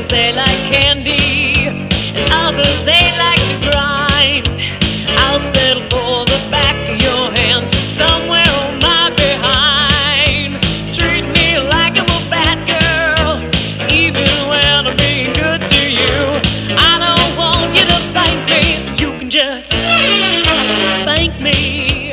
they like candy, and others they like to grind. I'll settle for the back of your hand, somewhere on my behind. Treat me like I'm a bad girl, even when I'm being good to you. I don't want you to thank me, you can just thank me.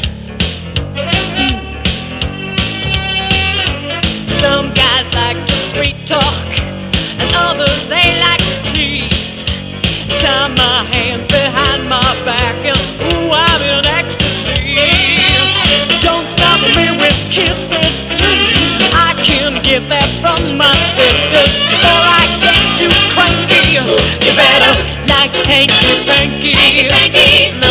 Some guys like to sweet talk, and others they like to tease. Tie my hands behind my back, and ooh, I'm in ecstasy. Don't stop me with kisses, I can get that from my sisters. Before I get too cranky, you better like hanky panky.